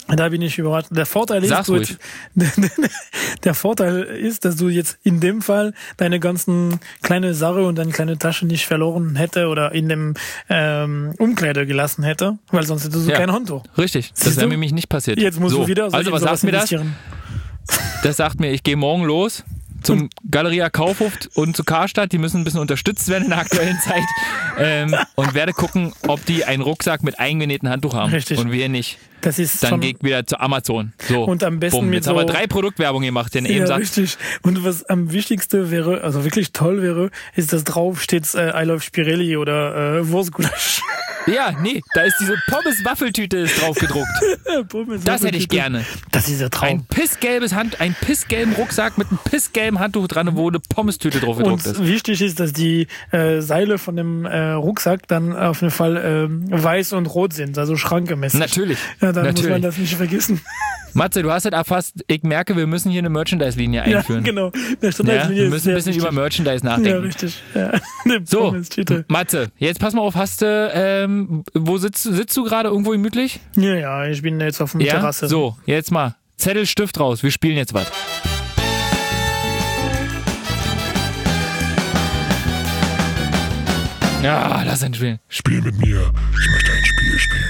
Da bin ich überrascht. Der Vorteil ist, Sag's du ruhig. jetzt, der Vorteil ist, dass du jetzt in dem Fall deine ganzen kleine Sache und deine kleine Tasche nicht verloren hätte oder in dem ähm, Umkleider gelassen hätte, weil sonst hättest du Ja. kein Handtuch. Richtig, das Siehst wäre du? nämlich nicht passiert. Jetzt musst so. du wieder so Also in was sowas sagt mir das? investieren. Das sagt mir, ich gehe morgen los zum Galeria Kaufhof und zu Karstadt. Die müssen ein bisschen unterstützt werden in der aktuellen Zeit. Ähm, und werde gucken, ob die einen Rucksack mit eingenähten Handtuch haben. Richtig. Und wir nicht. Das ist Dann schon, gehe ich wieder zu Amazon. So. Und am besten Bumm. mit Jetzt haben wir so- drei Produktwerbung gemacht, den eben ja, sagt. richtig. Und was am wichtigsten wäre, also wirklich toll wäre, ist, dass drauf steht äh, I love Spirelli oder äh, Wurstgulasch. Ja, nee, da ist diese Pommes-Waffeltüte ist drauf gedruckt. Das hätte ich gerne. Das ist der Traum. Ein pissgelbes Hand, ein pissgelben Rucksack mit einem pissgelben Handtuch dran, wo eine Pommes-Tüte drauf gedruckt ist. Und wichtig ist, dass die äh, Seile von dem äh, Rucksack dann auf jeden Fall ähm, weiß und rot sind, also schrankemäßig. Natürlich. Ja, dann Natürlich. muss man das nicht vergessen. Matze, du hast es erfasst. Ich merke, wir müssen hier eine Merchandise-Linie Ja, einführen. genau. Der Ja, Standardlinie wir ist müssen sehr ein bisschen wichtig. über Merchandise Ja, nachdenken. richtig. Ja. Eine So, Pommes-Tüte. Matze, jetzt pass mal auf, hast du, ähm, wo sitzt, sitzt du gerade irgendwo gemütlich? Ja, ja, ich bin jetzt auf der Ja? Terrasse. So, jetzt mal. Zettel, Stift raus, wir spielen jetzt was. Ja, lass uns spielen. Spiel mit mir. Ich möchte ein Spiel spielen.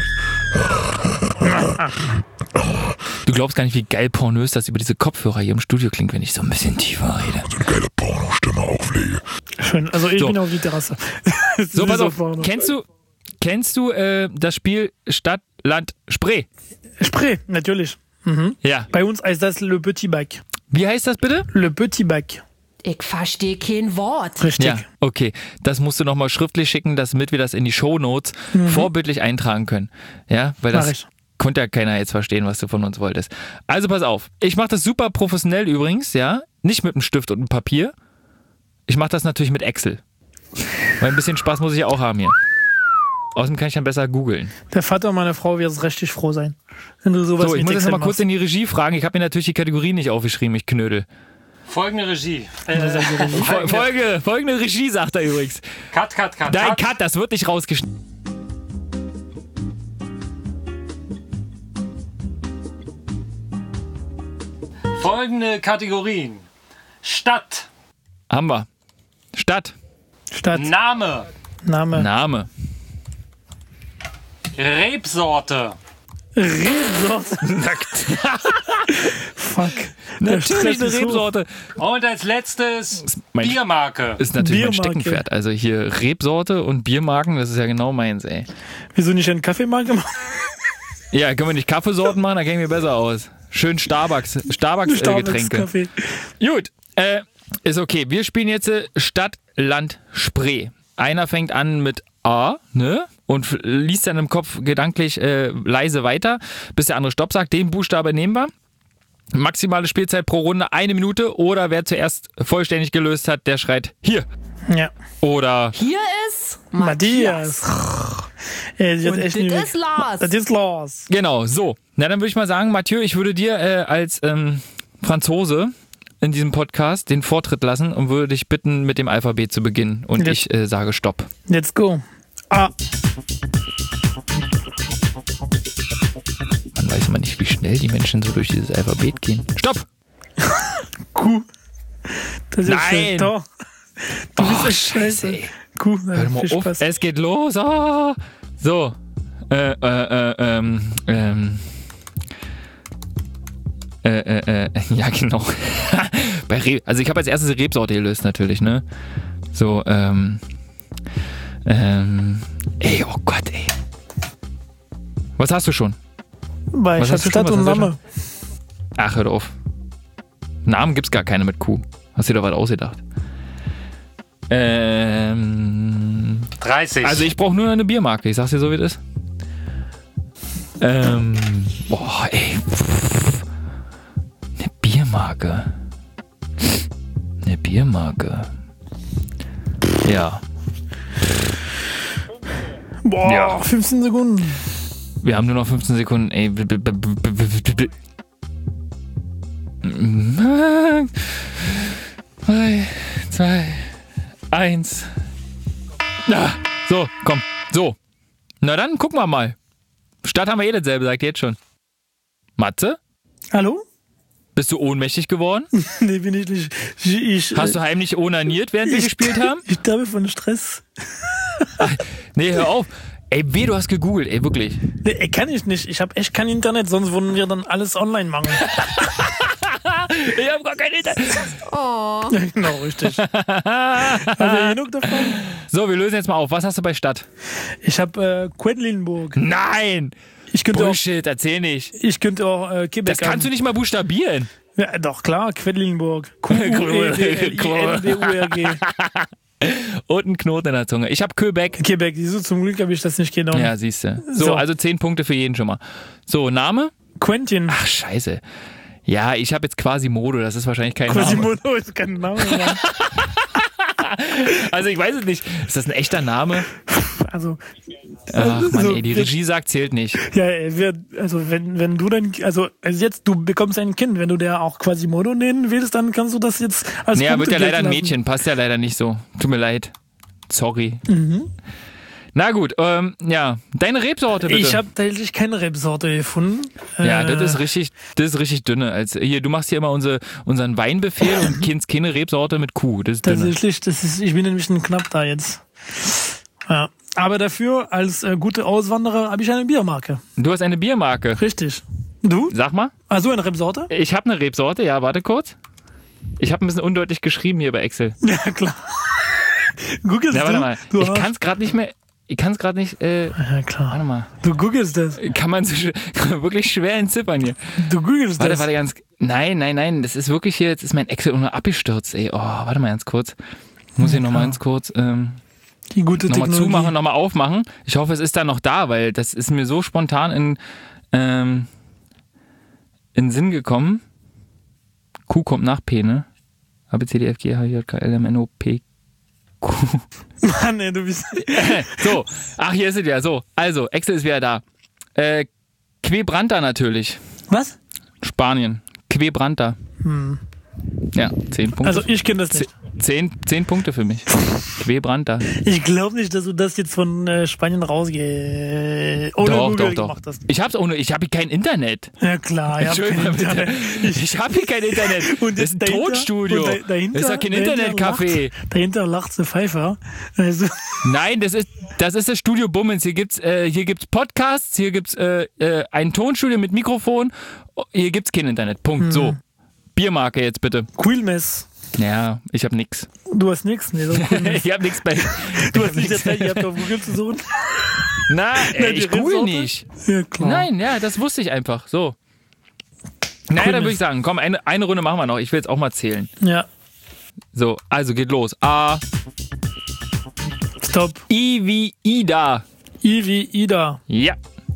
Du glaubst gar nicht, wie geil pornös das über diese Kopfhörer hier im Studio klingt, wenn ich so ein bisschen tiefer rede. So eine geile Pornostimme auflege. Schön. Also ich So. bin auf die Terrasse. So, pass auf, vorne. kennst du, kennst du äh, das Spiel Stadt, Land, Spree? Spree, natürlich. Ja. Bei uns heißt das Le Petit Bac. Wie heißt das bitte? Le Petit Bac. Ich verstehe kein Wort. Richtig. Ja, okay. Das musst du nochmal schriftlich schicken, damit wir das in die Shownotes vorbildlich eintragen können. Ja, weil Mach das ich. konnte ja keiner jetzt verstehen, was du von uns wolltest. Also pass auf. Ich mache das super professionell übrigens, ja. Nicht mit einem Stift und einem Papier. Ich mache das natürlich mit Excel. Weil ein bisschen Spaß muss ich ja auch haben hier. Außerdem kann ich dann besser googeln. Der Vater meiner Frau wird richtig froh sein, wenn du sowas So, ich mit muss jetzt Excel noch mal kurz machst. in die Regie fragen. Ich habe mir natürlich die Kategorien nicht aufgeschrieben, ich Knödel. Folgende Regie. Das ist also richtig. Fol- Folge, folgende Regie, sagt er übrigens. Cut, cut, cut. Nein, cut. Cut, das wird nicht rausgeschnitten. Folgende Kategorien. Stadt, Haben wir. Stadt, Stadt, Name, Name, Name, Rebsorte, Rebsorte. Fuck. Der natürlich Stress eine ist hoch. Rebsorte. und als letztes mein- Biermarke. Ist natürlich mein Biermarke. Steckenpferd. Also hier Rebsorte und Biermarken, das ist ja genau meins, ey. Wieso nicht einen Kaffeemarkt gemacht? Ja, können wir nicht Kaffeesorten machen, da kämen wir besser aus. Schön Starbucks, Starbucks-Getränke. Kaffee. Gut, äh, ist okay. Wir spielen jetzt äh, Stadt, Land, Spree. Einer fängt an mit A, ne? Und f- liest dann im Kopf gedanklich äh, leise weiter, bis der andere Stopp sagt. Den Buchstabe nehmen wir. Maximale Spielzeit pro Runde eine Minute. Oder wer zuerst vollständig gelöst hat, der schreit hier. Ja. Oder Hier ist Matthias. Ey, sie hat Und echt das nie- ist Lars. Das ist Lars. genau, so. Na, dann würde ich mal sagen, Mathieu, ich würde dir äh, als ähm, Franzose in diesem Podcast den Vortritt lassen und würde dich bitten, mit dem Alphabet zu beginnen. Und Ja. ich äh, sage Stopp. Let's go. A. Man weiß immer nicht, wie schnell die Menschen so durch dieses Alphabet gehen. Stopp! Q. Das ist Nein. schön. Doch. Du bist Oh, echt scheiße, scheiße. ey. Q. Hör mal Viel auf, Spaß. es geht los. Ah. So. Äh, äh, äh, ähm, ähm. Äh, äh, äh, ja, genau. Bei Re also ich habe als erstes die Rebsorte gelöst natürlich, ne? So, ähm. Ähm. Ey, oh Gott, ey. Was hast du schon? Bei Was hast du Stadt schon? und Was hast du Name. Ach, hör auf. Namen gibt's gar keine mit Q. Hast dir doch was ausgedacht. Ähm. dreißig. Also ich brauche nur eine Biermarke, ich sag's dir so, wie das ist. Ähm. Boah, ey. Pff. Eine Biermarke. Eine Biermarke. Ja. Boah, Ja. fünfzehn Sekunden. Wir haben nur noch fünfzehn Sekunden, ey. B- b- b- b- b- b- drei, zwei, eins. Ah, so, komm. So. Na dann gucken wir mal. Stadt haben wir eh dasselbe, sagt ihr jetzt schon. Matze? Hallo? Bist du ohnmächtig geworden? Nee, bin ich nicht. Ich, ich, Hast du heimlich onaniert, während wir ich, gespielt haben? Ich sterbe von Stress. Ach, nee, hör auf. Ey, weh, du hast gegoogelt, ey, wirklich. Nee, kann ich nicht. Ich habe echt kein Internet, sonst würden wir dann alles online machen. Ich hab gar kein Internet. Oh. Ja, genau, richtig. Hast du genug davon? So, wir lösen jetzt mal auf. Was hast du bei Stadt? Ich habe äh, Quedlinburg. Nein! Ich könnte auch, Bullshit, erzähl nicht. ich könnte auch äh, Quebec. Das kannst du nicht mal buchstabieren. Ja, doch, klar, Quedlinburg. Q U E D L I N B U R G. Und ein Knoten in der Zunge. Ich hab Quebec. Quebec, siehst du, zum Glück habe ich das nicht genommen. Ja, siehst du. So, So. also zehn Punkte für jeden schon mal. So, Name? Quentin. Ach, scheiße. Ja, ich habe jetzt Quasimodo, das ist wahrscheinlich kein Name. Quasimodo ist kein Name. Mann. Also ich weiß es nicht. Ist das ein echter Name? Also, Ach Mann, so, ey, die Regie sagt, zählt nicht. ja, wir, also wenn, wenn du dann, also, also jetzt, du bekommst ein Kind, wenn du der auch Quasimodo nennen willst, dann kannst du das jetzt als Naja, Punkte wird ja leider ein gelten lassen. Mädchen, passt ja leider nicht so. Tut mir leid. Sorry. Mhm. Na gut, ähm, ja, deine Rebsorte bitte. Ich habe tatsächlich keine Rebsorte gefunden. Ja, Äh, das ist richtig, das ist richtig dünne. Als, hier, du machst hier immer unsere, unseren Weinbefehl und kennst keine Rebsorte mit Kuh. Das ist dünne. Tatsächlich, das ist, ich bin ein bisschen knapp da jetzt. Ja. Aber dafür, als äh, gute Auswanderer, habe ich eine Biermarke. Du hast eine Biermarke. Richtig. Du? Sag mal. Also eine Rebsorte? Ich habe eine Rebsorte, ja, warte kurz. Ich habe ein bisschen undeutlich geschrieben hier bei Excel. Ja, klar. Googelst Ja, warte du? mal. du Ich hast- kann es gerade nicht mehr. Ich kann es gerade nicht. Äh, Ja, klar. warte mal. Du googelst das. Kann man so sch- kann man wirklich schwer entziffern hier. Du googelst Warte, das. warte ganz. Nein, nein, nein. Das ist wirklich hier. Jetzt ist mein Excel nur abgestürzt. Ey, oh, warte mal ganz kurz. Muss ich noch mal ganz kurz ähm, Die gute nochmal Technologie. zumachen, nochmal aufmachen. Ich hoffe, es ist da noch da, weil das ist mir so spontan in ähm, in Sinn gekommen. Q kommt nach P, ne? A, B, C, D, F, G, H, J, K, L, M, N, O, P, Q. Mann, ey, du bist... So, ach, hier ist es ja. So, also, Excel ist wieder da. Äh, Quebranta natürlich. Was? Spanien. Quebranta. Hm. Ja, zehn Punkte. Also ich kenne das nicht. Zehn, zehn Punkte für mich. Quebranta. Ich glaube nicht, dass du das jetzt von äh, Spanien rausgehst. Ohne Doch, Google doch, doch. gemacht hast. Ich hab's ohne, ich habe hier kein Internet. Ja klar, ich hab kein Entschuldigung, bitte. Internet. Ich habe hier kein Internet. Und das ist ein dahinter- Tonstudio. und da- dahinter- Das ist doch kein dahinter Internetcafé. Lacht, dahinter lacht der Pfeiffer. Also, Nein, das ist, das ist das Studio Bummens. Hier gibt's, äh, hier gibt's Podcasts, hier gibt's äh, äh, ein Tonstudio mit Mikrofon. Hier gibt's kein Internet. Punkt. So. Biermarke jetzt bitte. Quilmes. Ja, ich hab nix. Du hast nichts? Nee, das ist Quilmes. Ich hab nix bei. Du hast nicht Zeit gehabt, auf Google zu suchen? Na, ey, die ich google Rebsorte? nicht. Ja, klar. Nein, ja, das wusste ich einfach. So. Naja, dann würde ich sagen, komm, eine, eine Runde machen wir noch. Ich will jetzt auch mal zählen. Ja, So, also geht los. A, stopp. I wie Ida. I wie Ida. Ja.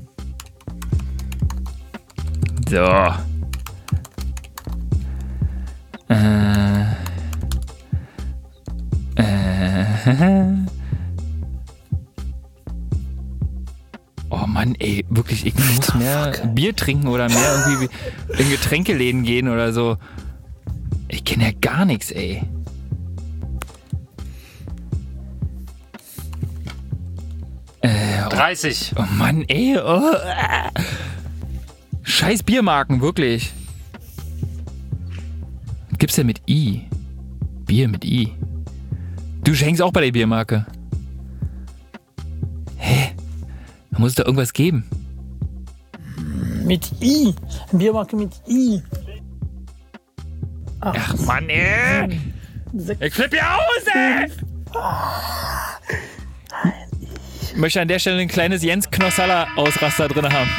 So. Äh. Äh. Oh Mann, ey, wirklich, ich muss mehr Bier trinken oder mehr irgendwie in Getränkeläden gehen oder so. Ich kenne ja gar nichts, ey. dreißig. Oh Mann, ey. Oh. Scheiß Biermarken, wirklich. Was gibt's denn mit I? Bier mit I. Du schenkst auch bei der Biermarke. Hä? Da muss es doch irgendwas geben. Mit I. Biermarke mit I. Ach Mann, ey. Ich flippe hier aus, ey. Ich möchte an der Stelle ein kleines Jens Knossalla-Ausraster drin haben.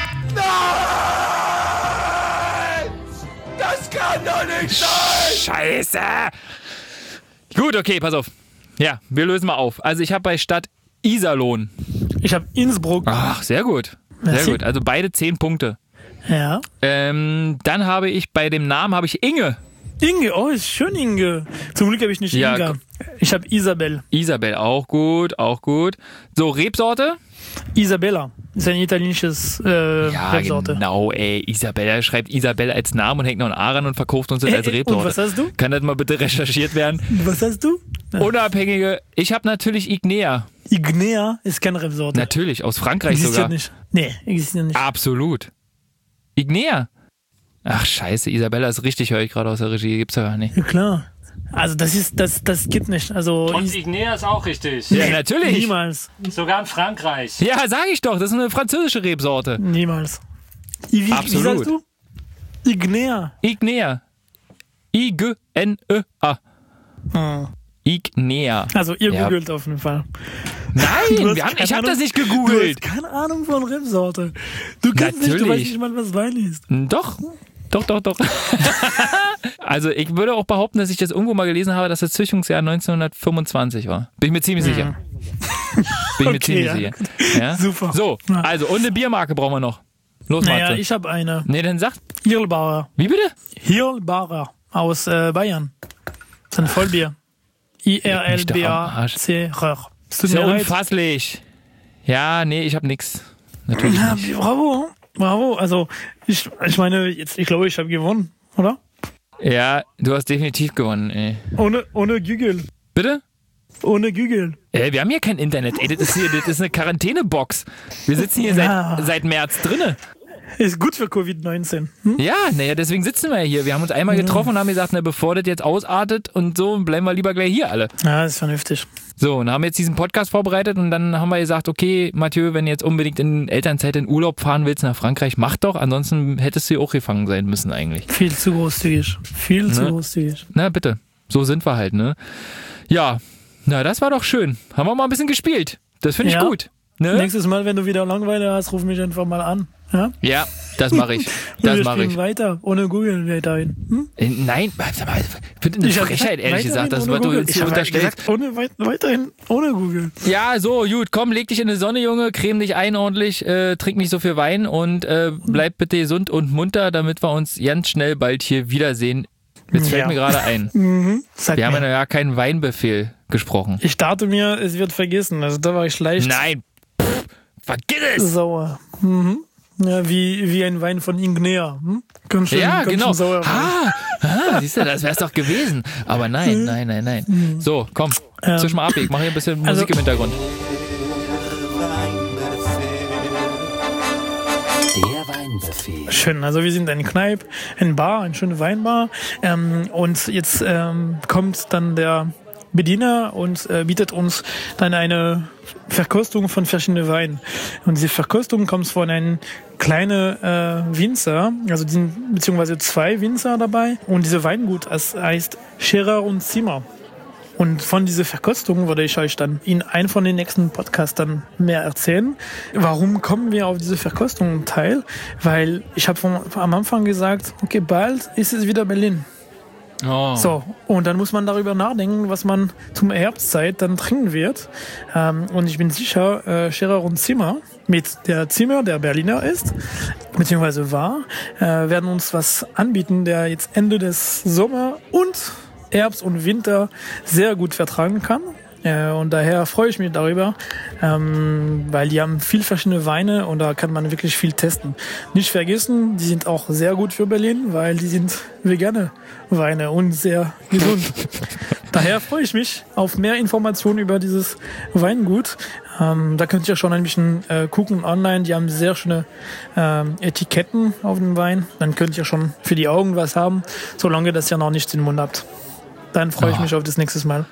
Das kann doch nicht sein! Scheiße! Gut, okay, pass auf. Ja, wir lösen mal auf. Also ich habe bei Stadt Iserlohn. Ich habe Innsbruck. Ach, sehr gut. Sehr Merci. gut. Also beide zehn Punkte. Ja. Ähm, dann habe ich bei dem Namen habe ich Inge. Inge, oh, ist schön Inge. Zum Glück habe ich nicht Ja, Inga. Ich habe Isabel. Isabel, auch gut, auch gut. So, Rebsorte? Isabella. Ist ein italienisches äh, Ja, Rebsorte. genau, ey. Isabel, er schreibt Isabel als Namen und hängt noch ein A ran und verkauft uns das Äh, als äh, Rebsorte. und was hast du? Kann das mal bitte recherchiert werden? Was hast du? Unabhängige, ich habe natürlich Ignea. Ignea ist keine Rebsorte. Natürlich, aus Frankreich Existiert sogar. nicht. Nee, existiert nicht. Absolut. Ignea. Ach scheiße, Isabella ist richtig, höre ich gerade aus der Regie. Gibt's ja gar nicht. Ja, klar. Also das ist, das, das geht nicht. Also Und Is- Ignea ist auch richtig. Ja, natürlich. niemals. Sogar in Frankreich. Ja, sag ich doch, das ist eine französische Rebsorte. Niemals. I, wie, wie Absolut. sagst du? Ignea. Ignea. I G N E A. Ah. Ignea. Also ihr Ja. googelt auf jeden Fall. Nein, Du hast wir haben, keine ich habe Ahnung- das nicht Du gegoogelt. hast keine Ahnung von Rebsorte. Du kennst nicht, du weißt Natürlich. nicht mal, was Wein ist. Doch, doch, doch, doch. Also ich würde auch behaupten, dass ich das irgendwo mal gelesen habe, dass das Züchtungsjahr neunzehnhundertfünfundzwanzig war. Bin ich mir ziemlich sicher. Bin ich mir Okay, ziemlich ja, sicher. Ja? Super. So, Ja. also und eine Biermarke brauchen wir noch. Los, Naja, Matze. ich habe eine. Nee, dann sag. Hirlbauer. Wie bitte? Hirlbauer aus äh, Bayern. Das ist ein Vollbier. I R L B A C R. Es tut Ist mir ja leid. unfasslich. Ja, nee, ich habe nix. Natürlich Ja, nicht. bravo. Bravo. Also, ich, ich meine, jetzt, ich glaube, ich habe gewonnen, oder? Ja, du hast definitiv gewonnen, ey. Ohne, ohne Google. Bitte? Ohne Google. Ey, wir haben hier kein Internet, ey. Das ist hier, das ist eine Quarantänebox. Wir sitzen hier Ja. seit, seit März drinne. Ist gut für Covid neunzehn. Hm? Ja, naja, deswegen sitzen wir ja hier. Wir haben uns einmal getroffen und haben gesagt, na, bevor das jetzt ausartet und so, bleiben wir lieber gleich hier alle. Ja, ist vernünftig. So, und haben jetzt diesen Podcast vorbereitet und dann haben wir gesagt, okay, Mathieu, wenn du jetzt unbedingt in Elternzeit in Urlaub fahren willst nach Frankreich, mach doch, ansonsten hättest du ja auch gefangen sein müssen eigentlich. Viel zu großzügig. Viel zu Ne? großzügig. Na, bitte. So sind wir halt, ne? Ja, na, das war doch schön. Haben wir mal ein bisschen gespielt. Das finde ich Ja. gut. Ne? Nächstes Mal, wenn du wieder Langeweile hast, ruf mich einfach mal an. Ja? Ja, das mache ich. Und Das wir mache spielen ich. weiter, ohne Google weiterhin. Hm? Äh, Nein, sag mal, bitte eine Ich hab Frechheit, gesagt, ehrlich weiterhin gesagt, das, ohne was du Google. uns Ich hier hab unterstellst. gesagt, ohne, weit, weiterhin ohne Google. Ja, so, gut, komm, leg dich in die Sonne, Junge, creme dich ein ordentlich, äh, trink nicht so viel Wein und äh, bleib bitte gesund und munter, damit wir uns ganz schnell bald hier wiedersehen. Jetzt fällt Ja. mir gerade ein. Mhm. Sag Wir haben mir. ja ja keinen Weinbefehl gesprochen. Ich dachte mir, es wird vergessen. Also da war ich leicht Nein, pff, vergiss es! sauer. Mhm. Ja, wie, wie ein Wein von Ignea. Hm? Kann schon, Ja, kann genau. Schon sauer werden. Ah, ah, siehst du, das wär's doch gewesen. Aber nein, nein, nein, nein. So, komm, Ähm, zwisch mal ab, ich mache hier ein bisschen also- Musik im Hintergrund. Der Weinbefehl. Schön, also wir sind eine Kneipe, eine Bar, eine schöne Weinbar. Ähm, und jetzt ähm, kommt dann der Bediener und äh, bietet uns dann eine Verkostung von verschiedenen Weinen. Und diese Verkostung kommt von einem kleinen äh, Winzer, also die sind beziehungsweise zwei Winzer dabei. Und diese Weingut das heißt Scherer und Zimmer. Und von dieser Verkostung würde ich euch dann in einem von den nächsten Podcasts dann mehr erzählen. Warum kommen wir auf diese Verkostung teil? Weil ich habe am Anfang gesagt, okay, bald ist es wieder Berlin. Oh. So, und dann muss man darüber nachdenken, was man zum Herbstzeit dann trinken wird. Ähm, und ich bin sicher, äh, Scherer und Zimmer mit der Zimmer, der Berliner ist, beziehungsweise war, äh, werden uns was anbieten, der jetzt Ende des Sommer und Herbst und Winter sehr gut vertragen kann. Äh, und daher freue ich mich darüber, ähm, weil die haben viel verschiedene Weine und da kann man wirklich viel testen. Nicht vergessen, die sind auch sehr gut für Berlin, weil die sind vegane Weine und sehr gesund. Daher freue ich mich auf mehr Informationen über dieses Weingut. Ähm, da könnt ihr schon ein bisschen äh, gucken online. Die haben sehr schöne ähm, Etiketten auf dem Wein. Dann könnt ihr schon für die Augen was haben, solange das ihr noch nichts im Mund habt. Dann freue ich mich auf das nächste Mal.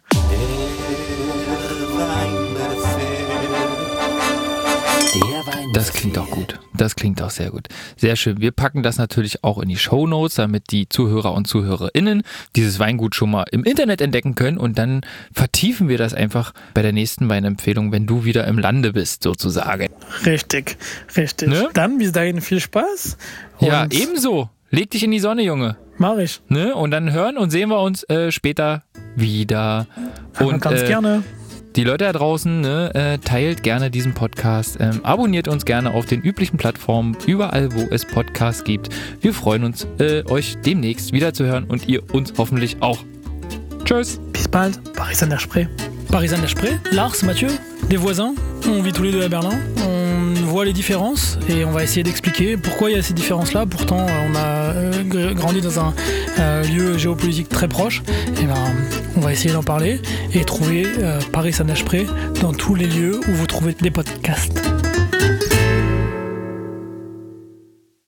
Der Weinbefehl. Das klingt auch gut. Das klingt auch sehr gut. Sehr schön. Wir packen das natürlich auch in die Shownotes, damit die Zuhörer und ZuhörerInnen dieses Weingut schon mal im Internet entdecken können und dann vertiefen wir das einfach bei der nächsten Weinempfehlung, wenn du wieder im Lande bist, sozusagen. Richtig, richtig. Ne? Dann bis dahin viel Spaß. Ja, Und ebenso. Leg dich in die Sonne, Junge. Mach ich. Ne? Und dann hören und sehen wir uns äh, später wieder. Aber Und ganz äh, gerne. die Leute da draußen, ne, äh, teilt gerne diesen Podcast, ähm, abonniert uns gerne auf den üblichen Plattformen, überall, wo es Podcasts gibt. Wir freuen uns, äh, euch demnächst wieder zu hören und ihr uns hoffentlich auch. Tschüss. Bis bald. Paris Saint-Exupéry. Paris Saint-Exupéry. Lars, Mathieu, des voisins. On vit tous les deux à Berlin. On voit les différences et on va essayer d'expliquer pourquoi il y a ces différences-là. Pourtant, on a euh, gr- grandi dans un euh, lieu géopolitique très proche. Et ben, on va essayer d'en parler et trouver euh, Paris Saint-Exupéry dans tous les lieux où vous trouvez des podcasts.